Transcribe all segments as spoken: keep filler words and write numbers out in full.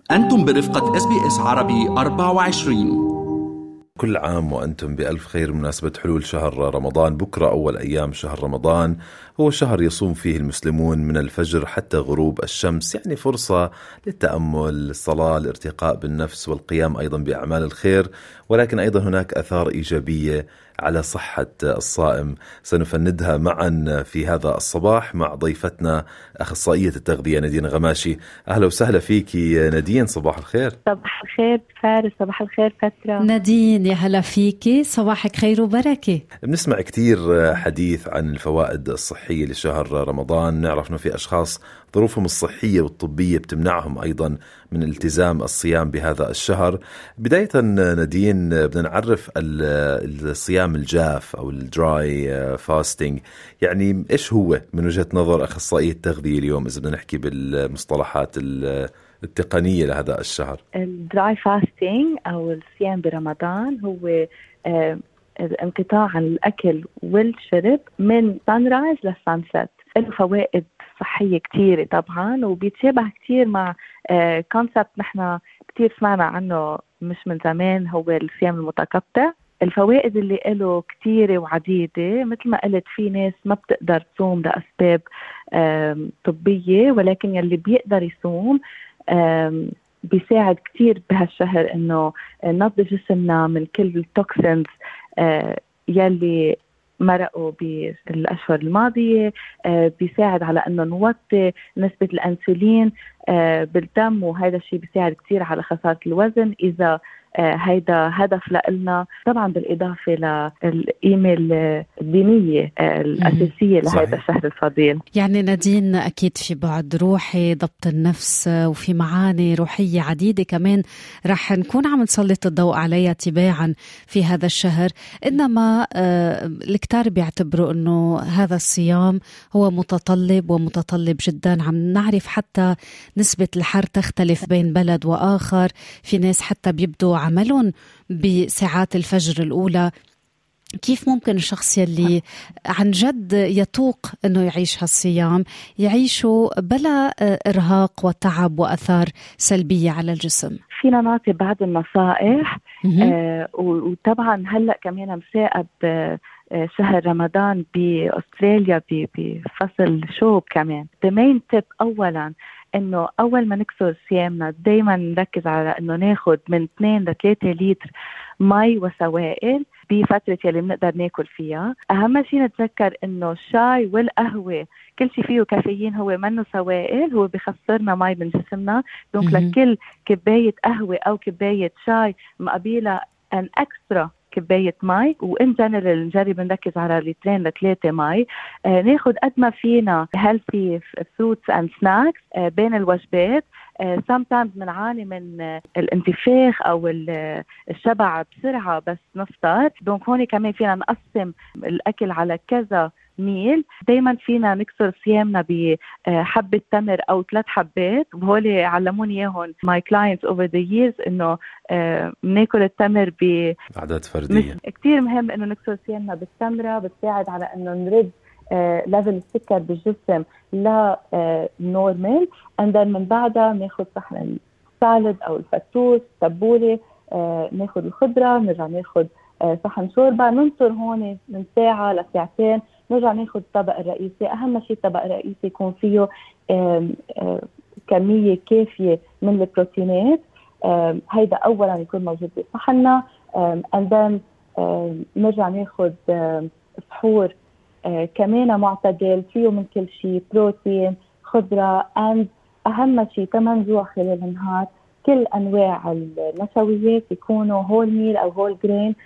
أنتم برفقة إس بي إس عربي أربعة وعشرين. كل عام وأنتم بألف خير. مناسبة حلول شهر رمضان، بكرة أول أيام شهر رمضان، هو شهر يصوم فيه المسلمون من الفجر حتى غروب الشمس، يعني فرصة للتأمل، الصلاة، الارتقاء بالنفس والقيام أيضا بأعمال الخير، ولكن أيضا هناك آثار إيجابية على صحة الصائم سنفندها معا في هذا الصباح مع ضيفتنا أخصائية التغذية نادين غماشي. أهلا وسهلا فيك نادين، صباح الخير. صباح الخير فارس، صباح الخير فترة. نادين يا هلا فيكي، صباحك خير وبركة. بنسمع كتير حديث عن الفوائد الصحية لشهر رمضان، نعرف أنه في أشخاص ظروفهم الصحية والطبية بتمنعهم أيضا من التزام الصيام بهذا الشهر. بداية نادين بدنا نعرف الصيام الجاف أو الدراي فاستينج، يعني إيش هو من وجهة نظر أخصائية التغذية اليوم إذا بدنا نحكي بالمصطلحات التقنية لهذا الشهر؟ الدراي فاستينج أو الصيام برمضان هو آه الانقطاع عن الأكل والشرب من سانرايز للسانسيت. له فوائد صحية كتيرة طبعا، وبيتشابه كتير مع كونسبت آه نحن كتير سمعنا عنه مش من زمان، هو الصيام المتقطع. الفوائد اللي له كتيرة وعديدة، مثل ما قلت في ناس ما بتقدر تصوم لأسباب طبية، ولكن يلي بيقدر يصوم بيساعد كتير بهالشهر انه ننظف جسمنا من كل التوكسينز يلي مرقوا بالأشهر الماضية. بيساعد على أنه نوطي نسبة الأنسولين بالدم، وهذا الشيء بيساعد كتير على خسارة الوزن إذا هيدا هدف لنا. طبعا بالإضافة للقيمة الدينية الأساسية لهذا الشهر الفضيل. يعني نادين أكيد في بعد روحي، ضبط النفس، وفي معاني روحية عديدة كمان رح نكون عم نسلط الضوء عليها تباعا في هذا الشهر. إنما الكتار بيعتبروا أنه هذا الصيام هو متطلب ومتطلب جدا. عم نعرف حتى نسبة الحر تختلف بين بلد وآخر، في ناس حتى بيبدوا عملهم بساعات الفجر الأولى. كيف ممكن الشخص يلي عن جد يتوق أنه يعيش هالصيام يعيشه بلا إرهاق وتعب وأثار سلبية على الجسم؟ فينا نعطي بعض النصائح. آه وطبعا هلأ كمان مساقب آه شهر رمضان بأستراليا بفصل شوب كمان. the main tip أولا إنه أول ما نكسر صيامنا دايما نركز على إنه ناخد من اثنين لثلاثة لتر مي وسوائل بفترة يلي بنقدر ناكل فيها. أهم شيء نتذكر إنه الشاي والقهوة كل شيء فيه كافيين هو منه سوائل، هو بخسرنا مي من جسمنا. دونك لكل كباية قهوة أو كباية شاي مقابلها أن أكسترا كباية مي، وإن جنرال نجرب نركز على لترين لثلاثة مي. آه ناخد قد ما فينا healthy fruits and snacks آه بين الوجبات. آه sometimes منعاني من آه الانتفاخ أو الشبع بسرعة بس نفطر. دونك هون كمان فينا نقسم الأكل على كذا ميل. دايما فينا نكسر صيامنا بحبة تمر أو ثلاث حبات، وهولي علموني إياهم my clients over the years إنه بناكل التمر بأعداد فردية. كتير مهم إنه نكسر صيامنا بالتمرة، بتساعد على إنه نرد ليفل السكر بالجسم لا نورمال. and then من بعدها ناخد صحن السالد أو الفتوش تبولة، ناخد الخضرة، نرجع ناخد صحن شوربة، ننطر هون من ساعة لساعتين، نرجع ناخد الطبق الرئيسي. أهم شيء الطبق الرئيسي يكون فيه آم آم كمية كافية من البروتينات. هيدا أولا يكون موجود بصحننا. and then نرجع ناخد سحور كمان معتدل فيه من كل شيء بروتين خضرة. and أهم شيء كمان جوع خلال النهار كل أنواع النشويات يكونوا هول ميل أو هول جرين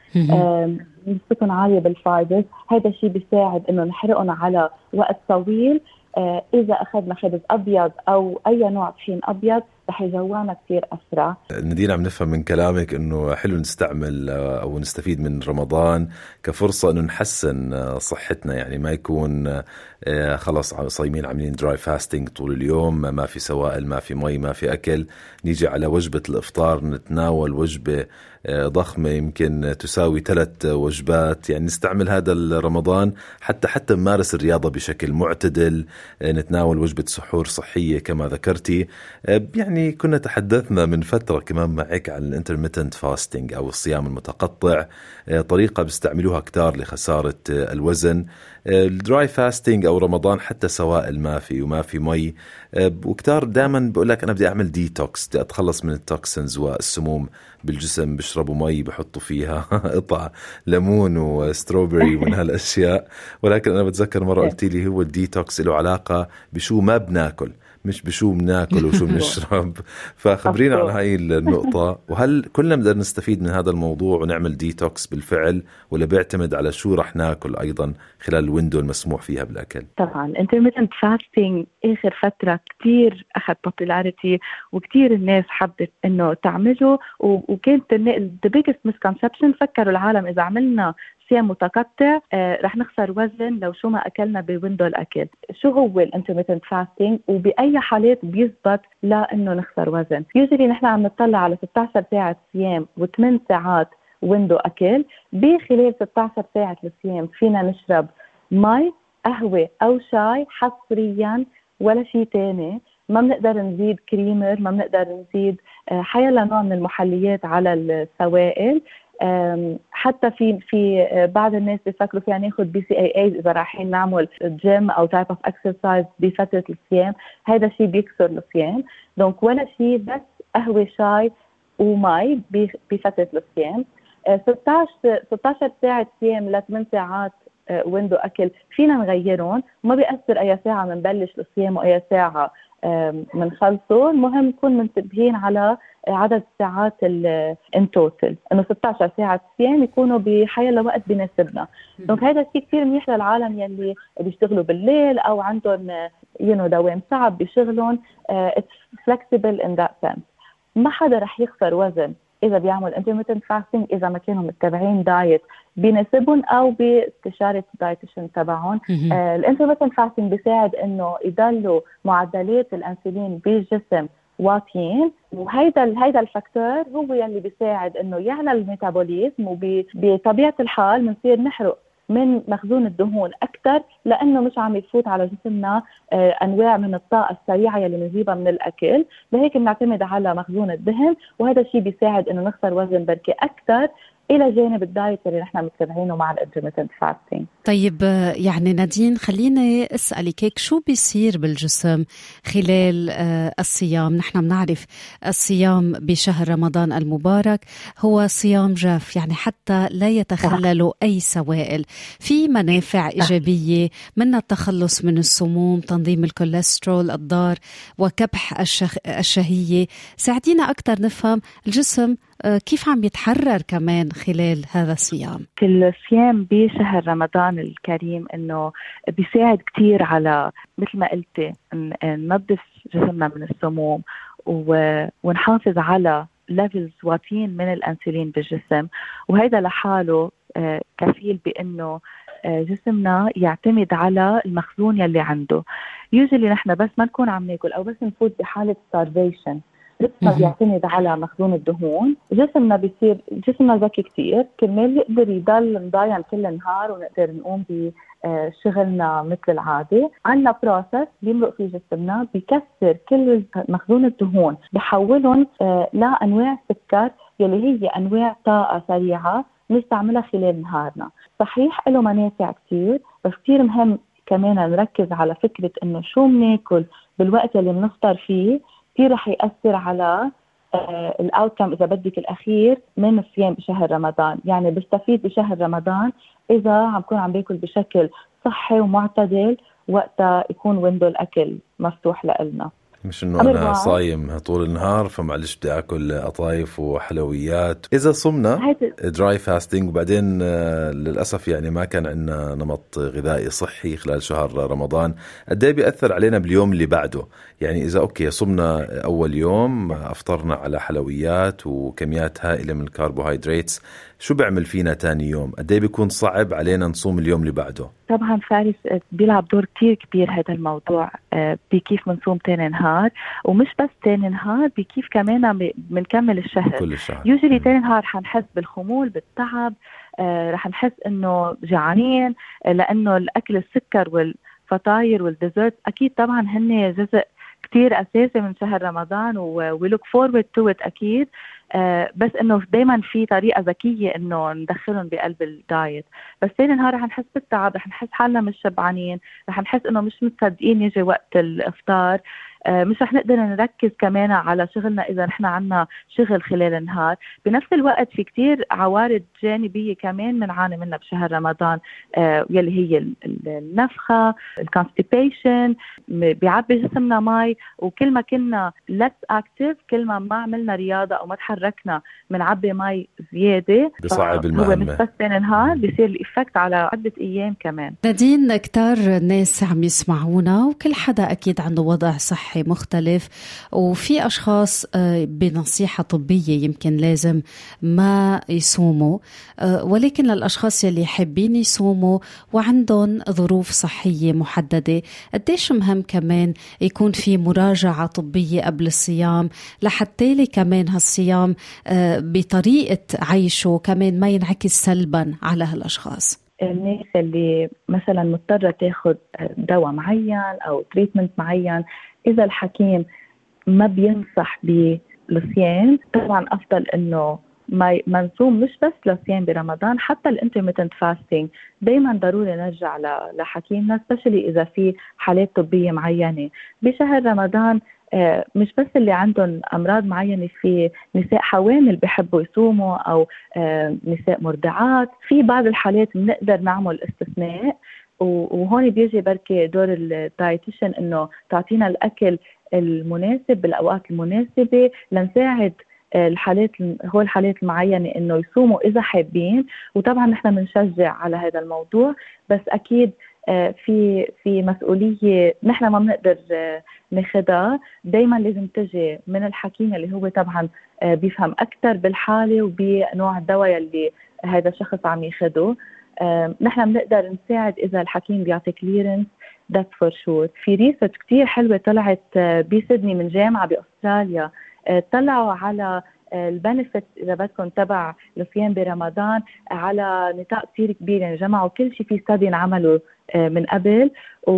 نسبتهم عالية بالفايبرز. هذا الشيء بيساعد إنه نحرقهم على وقت طويل. آه إذا أخذنا خبز أبيض أو أي نوع طحين أبيض رح يجوانا كتير أسرع. نادين، عم نفهم من كلامك إنه حلو نستعمل أو نستفيد من رمضان كفرصة إنه نحسن صحتنا، يعني ما يكون خلص صايمين عاملين دراي فاستينج طول اليوم، ما في سوائل، ما في مي، ما في أكل، نيجي على وجبة الإفطار نتناول وجبة ضخمة يمكن تساوي ثلاث وجبات. يعني نستعمل هذا الرمضان حتى حتى نمارس الرياضة بشكل معتدل، نتناول وجبة سحور صحية كما ذكرتي. يعني يعني كنا تحدثنا من فترة كمان معك عن الانترميتنت فاستنج أو الصيام المتقطع، طريقة بيستعملوها كتار لخسارة الوزن. الدراي فاستنج أو رمضان حتى سوائل ما في وما في مي، وكتار دائما بقول لك أنا بدي أعمل ديتوكس، بدي أتخلص من التوكسينز والسموم بالجسم، بيشربوا مي بحطوا فيها قطع ليمون وستروبري ومن هالأشياء. ولكن أنا بتذكر مرة قلت لي هو الديتوكس له علاقة بشو ما بناكل، مش بشو بناكل وشو بنشرب. فخبرينا عن هاي النقطة، وهل كلنا نقدر نستفيد من هذا الموضوع ونعمل ديتوكس بالفعل، ولا بيعتمد على شو رح ناكل أيضا خلال الويندو المسموح فيها بالأكل؟ طبعا intermittent fasting آخر فترة كتير أخذ popularity وكتير الناس حبت إنه تعمله، وكانت the biggest misconception فكروا العالم إذا عملنا صيام متقطع آه رح نخسر وزن لو شو ما أكلنا بويندو الأكل. شو هو الانترميتنت فاستنج وبأي حالات بيزبط لا إنه نخسر وزن؟ يوجولي نحن عم نطلع على ستة عشر ساعة صيام وثمان ساعات ويندو أكل. بخلال ستة عشر ساعة الصيام فينا نشرب مي، قهوة أو شاي حصريا، ولا شيء تاني. ما بنقدر نزيد كريمر، ما بنقدر نزيد آه حيلا نوع من المحليات على السوائل. حتى في في بعض الناس بيفكروا فينا ناخذ بي سي اي ايز اذا رايحين نعمل جيم او تايب اوف اكسرسايز بفتره الصيام، هذا الشيء بيكسر الصيام. دونك ولا شيء، بس قهوه شاي ومي بفتره الصيام. ستة عشر ساعه صيام ل ثمان ساعات ويندو اكل فينا نغيرون، وما بيأثر اي ساعه بنبلش الصيام واي ساعه منخلصه. المهم نكون منتبهين على عدد الساعات ان توتل، انه ستة عشر ساعه صيام يكونوا بحي وقت بيناسبنا. دونك هذا الشيء كثير منيح للعالم يلي بيشتغلوا بالليل او عندهم ينو دوام صعب بشغلهم. اتس فلكسبل ان ذات سنس. ما حدا رح يخسر وزن اذا بيعمل intermittent fasting اذا ما كانوا متبعين دايت بيناسبهم او باستشاره الدايتيشن تبعهم. الانترميتنت فاستنج بيساعد انه يضلوا معدلات الانسولين بالجسم واطيين، وهيدا هيدا الفاكتور هو يلي بيساعد انه يعلى الميتابوليزم، وبطبيعه الحال بنصير نحرق من مخزون الدهون اكثر، لانه مش عم يفوت على جسمنا انواع من الطاقه السريعه يلي بنجيبها من الاكل، لهيك بنعتمد على مخزون الدهن. وهذا الشيء بيساعد انه نخسر وزن بركي اكثر الى جانب الدايت اللي نحن متبعينه مع الانترميتنت فاستنج. طيب يعني نادين، خليني اسالك هيك، شو بيصير بالجسم خلال الصيام؟ نحن بنعرف الصيام بشهر رمضان المبارك هو صيام جاف، يعني حتى لا يتخلل اي سوائل، في منافع ايجابيه من التخلص من السموم، تنظيم الكوليسترول الضار، وكبح الشخ... الشهيه. ساعدينا اكثر نفهم الجسم كيف عم يتحرر كمان خلال هذا الصيام. الصيام بشهر رمضان الكريم انه بيساعد كتير على مثل ما قلتي ننظف جسمنا من السموم ونحافظ على ليفلز واطيين من الانسولين بالجسم، وهذا لحاله كفيل بانه جسمنا يعتمد على المخزون يلي عنده. يوجولي نحن بس ما نكون عم ناكل او بس نفوت بحاله starvation، جسمنا بيعتمد على مخزون الدهون. جسمنا بيصير جسمنا ذكي كتير، كرمال يقدر يضل مضايم كل النهار ونقدر نقوم بشغلنا مثل العادة. عنا بروسس بيمرق في جسمنا بيكسر كل مخزون الدهون، بيحولهم لأنواع سكر يلي هي أنواع طاقة سريعة نستعملها خلال نهارنا. صحيح له منافع كتير، بس كتير مهم كمان نركز على فكرة إنه شو بناكل بالوقت اللي بنفطر فيه كتير رح يأثر على آه الأوتكم إذا بدك الأخير من الصيام بشهر رمضان. يعني بستفيد بشهر رمضان إذا عم كون عم باكل بشكل صحي ومعتدل وقتها يكون ويندو الأكل مفتوح لنا، مش إنه أنا صايم طول النهار فمعلش بدي أكل قطايف وحلويات. إذا صمنا دراي فاستنج وبعدين للأسف يعني ما كان عندنا نمط غذائي صحي خلال شهر رمضان، قد ايه بيأثر علينا باليوم اللي بعده؟ يعني إذا أوكي صمنا أول يوم أفطرنا على حلويات وكميات هائلة من الكربوهيدرات، شو بيعمل فينا تاني يوم؟ قد ايه بيكون صعب علينا نصوم اليوم اللي بعده؟ طبعا فارس بيلعب دور كتير كبير هذا الموضوع بكيف منصوم تاني نهار، ومش بس تاني نهار، بكيف كمان منكمل الشهر. كل الشهر يوجولي تاني نهار حنحس بالخمول بالتعب، آه رح نحس انه جعانين، آه لانه الاكل السكر والفطاير والديزرت اكيد طبعا هن جزء كتير أساسي من شهر رمضان و we look forward to it أكيد. آه بس إنه دايما في طريقة ذكية إنه ندخلهم بقلب الدايت. بس ثاني نهار رح نحس بالتعب، رح نحس حالنا مش شبعانين، رح نحس إنه مش متصدقين يجي وقت الإفطار. آه مش رح نقدر نركز كمان على شغلنا إذا نحن عنا شغل خلال النهار. بنفس الوقت في كتير عوارض جانبية كمان منعاني منها بشهر رمضان، آه يلي هي النفخة، الكونستيبيشن، بيعبي جسمنا مي، وكل ما كنا less active كل ما ما عملنا رياضة أو ما تحركنا بنعبي مي زيادة، بصعب المهمة. هو مش بس ثاني نهار، بيصير الإفكت على عدة أيام كمان. نادين، كتار ناس عم يسمعونا وكل حدا أكيد عنده وضع صحي مختلف، وفي أشخاص بنصيحة طبية يمكن لازم ما يصوموا، ولكن للأشخاص يلي يحبين يصوموا وعندهم ظروف صحية محددة، قديش مهم كمان يكون في مراجعة طبية قبل الصيام لحتى لي كمان هالصيام بطريقة عيشه كمان ما ينعكس سلبا على هالأشخاص. الناس اللي مثلا مضطرة تاخد دواء معين أو تريتمنت معين، إذا الحكيم ما بينصح بالصيام طبعا أفضل إنه ما نصوم، مش بس للصيام برمضان، حتى الانترميتنت فاستينج دايما ضروري نرجع لحكيمنا، سبيشلي إذا في حالات طبية معينة بشهر رمضان. مش بس اللي عندهم أمراض معينة، في نساء حوامل بيحبوا يصوموا أو نساء مرضعات، في بعض الحالات بنقدر نعمل استثناء، وهون بيجي بركي دور الدايتيشن إنه تعطينا الأكل المناسب بالأوقات المناسبة لنساعد الحالات هو الحالات المعينة إنه يصوموا إذا حابين. وطبعا نحن بنشجع على هذا الموضوع، بس أكيد في في مسؤولية نحن ما بنقدر ناخدها، دايما لازم تجي من الحكيم اللي هو طبعا بيفهم أكثر بالحالة وبنوع الدواء اللي هذا الشخص عم ياخده. نحن بنقدر نساعد إذا الحكيم بيعطي كليرنس، that's for sure. في ريسيرش كتير حلوة طلعت بسيدني من جامعة بأستراليا، طلعوا على البنفيت إذا بدكم تبع الصيام برمضان على نطاق كتير كبير، يعني جمعوا كل شيء في ستادي عملوا من قبل،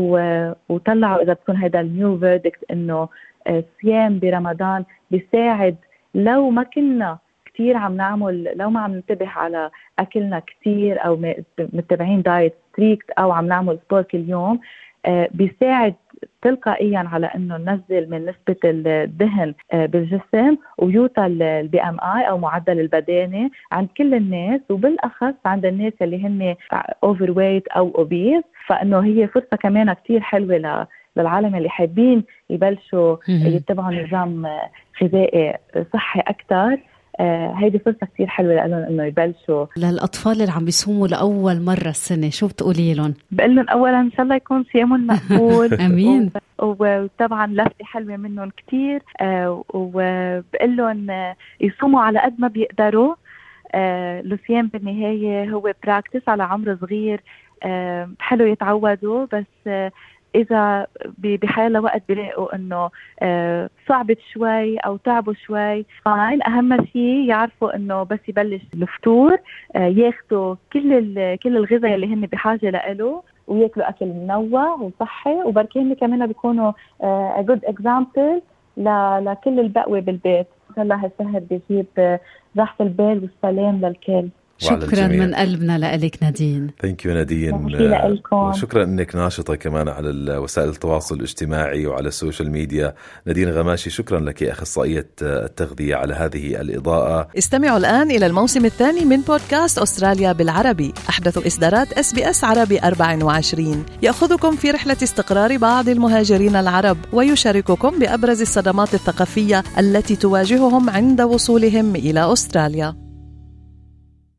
وطلعوا إذا بتكون هذا النيو فيردكت إنه الصيام برمضان بيساعد لو ما كنا كتير عم نعمل، لو ما عم ننتبه على أكلنا كتير أو متبعين دايت ستريكت أو عم نعمل سبور كل يوم، بيساعد تلقائيا على انه ننزل من نسبة الدهن بالجسم ويوصل البي ام اي او معدل البدانة عند كل الناس، وبالاخص عند الناس اللي هن اوفر ويت او اوبيز. فانه هي فرصة كمان كتير حلوة للعالم اللي حابين يبلشوا يتبعوا نظام غذائي صحي اكتر. آه هيدي فرصة كتير حلوة لهم إنه يبلشوا. للأطفال اللي عم بيصوموا لأول مرة السنة شو بتقولي لهم؟ بقول لهم أولا إن شاء الله يكون صيامهم مقبول. أمين. وطبعا لفتة حلوة منهم كتير، آه وبقول لهم يصوموا على قد ما بيقدروا. آه الصيام بالنهاية هو براكتس على عمر صغير، آه حلو يتعودوا، بس آه إذا بحال وقت بيلاقوا إنه آه صعبت شوي أو تعبوا شوي، فاين. أهم شيء يعرفوا إنه بس يبلش الفطور آه ياخدوا كل كل الغذاء اللي هن بحاجة لإله، وياكلوا أكل منوع وصحي، وبركين كمان بيكونوا آه a good example لكل البقوة بالبيت. إن شاء الله هالشهر بيجيب راحة البال والسلام للكل. شكرا من قلبنا لك نادين. ثانك يو نادين، وشكرا انك ناشطه كمان على وسائل التواصل الاجتماعي وعلى السوشيال ميديا. نادين غماشي، شكرا لك اخصائيه التغذيه على هذه الاضاءه. استمعوا الان الى الموسم الثاني من بودكاست أستراليا بالعربي، احدث اصدارات اس بي اس عربي أربعة وعشرين، ياخذكم في رحله استقرار بعض المهاجرين العرب ويشارككم بابرز الصدمات الثقافيه التي تواجههم عند وصولهم الى أستراليا.